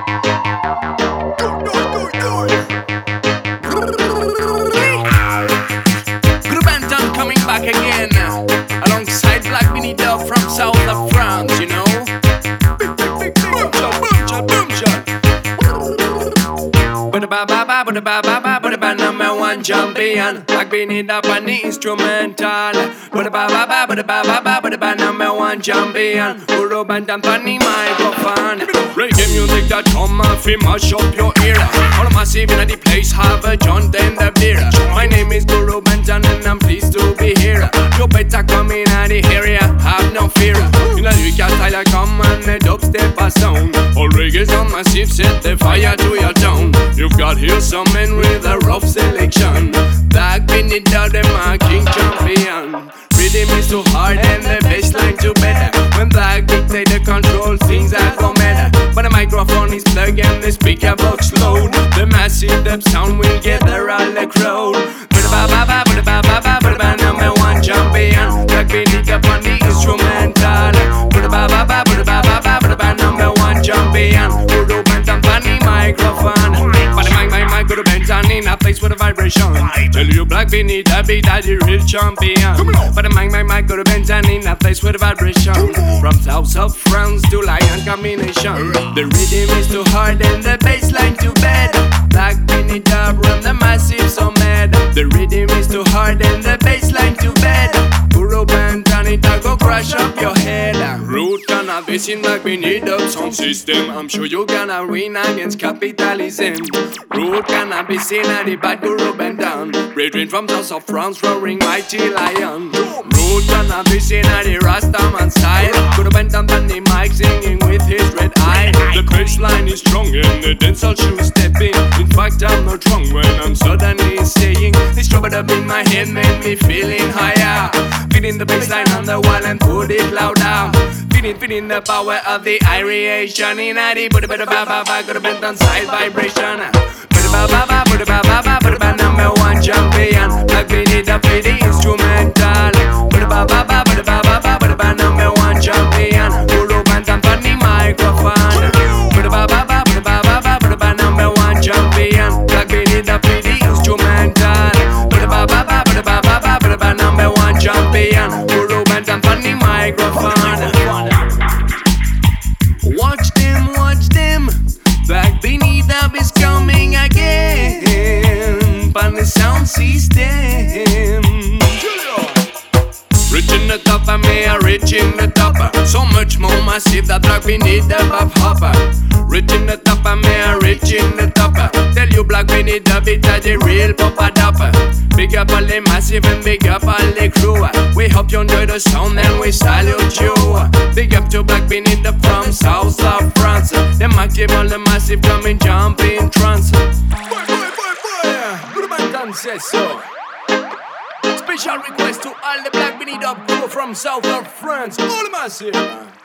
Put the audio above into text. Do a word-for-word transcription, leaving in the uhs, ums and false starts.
Group Anton coming back again, alongside Black Beanie Dub from south of France, you know. Boom shot, boom shot, boom shot. Ba ba ba ba ba ba ba ba ba ba number one champion. Black Beanie Dub on the instrumental. Ba ba ba ba ba ba ba ba ba ba number one champion. Guru Bantam on the microphone. Reggae music that come off, it mash up your ear. All massive in the place have a John then the beer. My name is Guru Bantam and I'm pleased to be here. You better come in the area, have no fear. In a lyrical style I come and the dubstep a sound. All reggae's on massive, set the fire to your town. You've got here some men with a rough selection. Black Beanie Dub, them a king champion. Rhythm is too hard and the bassline too better. When Black Beat take the control, things are go matter. But the microphone is plugged and the speaker box load. The massive dub sound will gather all the crowd. Ba-da-ba-ba-ba, ba-da-ba-ba-ba, ba-da-ba, number one champion. Black Beanie Dub on the instrumental. Ba-da-ba-ba-ba, ba-da-ba-ba-ba, ba-da-ba, number one champion. Guru Bantam on the microphone. But the mic, mic, mic, Guru Bantam in a place with a vibration. Tell you Black Beanie Dub, that the real champion. But the mic, mic, mic, Guru Bantam in a place with a vibration. From south of France to Lion combination. The rhythm is too hard and the bassline too bad. Black Beanie Dub run the massive so mad. The rhythm is too hard and the bassline too bad. Guru Bantam it a go crash up your head. Root cannabis in Black Beanie Dub sound system. I'm sure you gonna win against capitalism. Root cannabis in a the bad Guru Bantam. Brethren from south of France roaring mighty lion. Root cannabis in a the Rastaman style. Guru Bantam on the mic singing with his red eye. The bassline is strong and the dancehall shoes stepping. In fact I'm not wrong when I'm suddenly saying this trouble up in my head made me feeling higher. Feeling the bassline on the wall and put it louder. Feeling, feeling the power of the aeration in a the bada bada ba ba ba. Guru Bantam side vibration. Bada ba ba ba bada ba ba ba bada ba number one champion. Black Beanie Dub play the instrumental. Bada ba ba ba bada ba ba ba bada ba number one champion. Guru Bantam on the microphone. Bada ba ba ba bada ba ba ba bada ba number one champion. Black Beanie Dub play the instrumental. Bada ba ba ba bada ba ba ba bada ba number one champion. Guru Bantam on the microphone. Watch them, watch them. Black Beanie Dub is coming again. Pan the sound system. Rich in the top, I may a rich in the top. So much more massive that Black Beanie Dub up hopper. Rich in the top, I may a rich in the top. Tell you Black Beanie Dub it a the real Papa Dapper. Big up all the massive and big up all the crew. We hope you enjoy the sound and we salute you. Big up to Black Beanie Dub from south of France. Them active all the massive coming jumping trance. Boy, boy, boy, boy. Guru Bantam says so. Special request to all the Black Beanie Dub crew from south of France. All the massive.